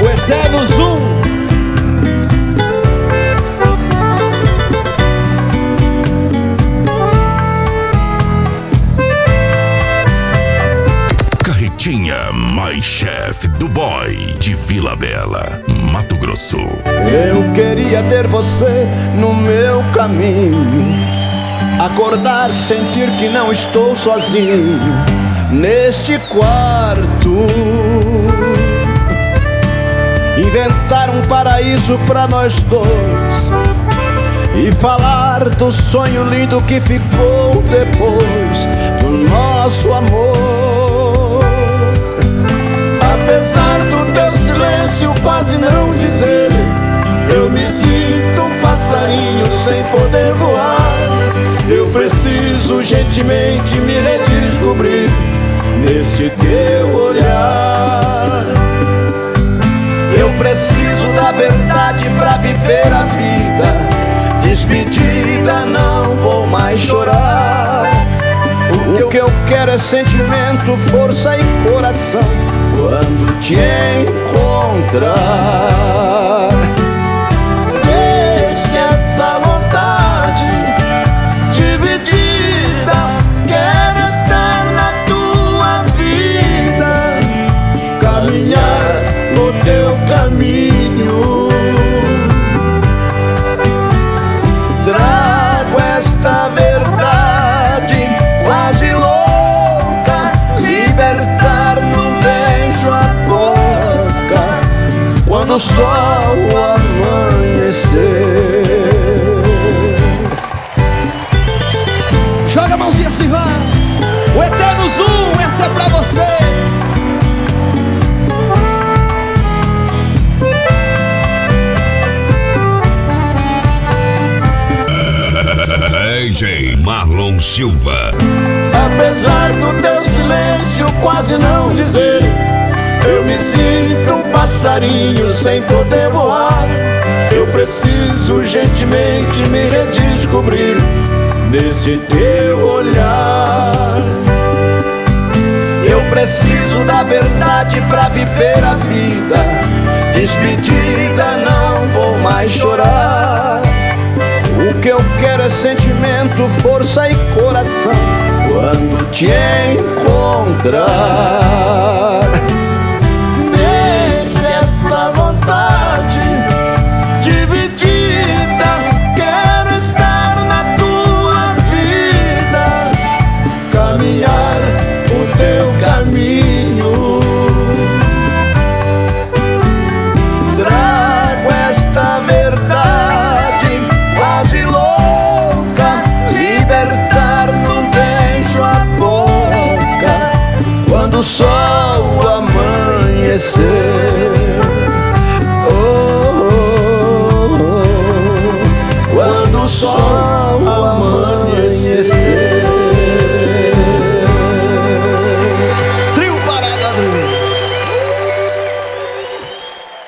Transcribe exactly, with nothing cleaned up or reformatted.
o eterno Zoom. Carretinha mais chefe do boy de Vila Bela, Mato Grosso. Eu queria ter você no meu caminho, acordar, sentir que não estou sozinho neste quarto, inventar um paraíso pra nós dois e falar do sonho lindo que ficou depois do nosso amor. Apesar do teu silêncio quase não dizer, eu me sinto um passarinho sem poder voar. Eu preciso gentilmente me redescobrir neste teu olhar. Eu preciso da verdade pra viver a vida. Despedida, não vou mais chorar. O que eu quero é sentimento, força e coração quando te encontrar. Deixe essa vontade dividida, quero estar na tua vida, caminhar no teu caminho. Trago esta verdade quase louca, libertar no beijo a boca quando o sol amanhecer. Joga a mãozinha assim, vai. O eterno Zoom, essa é pra você. D J Marlon Silva. Apesar do teu silêncio quase não dizer, eu me sinto um passarinho sem poder voar. Eu preciso gentilmente me redescobrir neste teu olhar. Eu preciso da verdade pra viver a vida. Despedida, não vou mais chorar. O que eu quero é sentimento, força e coração quando te encontrar. Deixe essa vontade dividida, quero estar na tua vida, caminhar o teu caminho. Trago esta verdade quase louca, libertar num beijo a boca quando o sol amanhecer.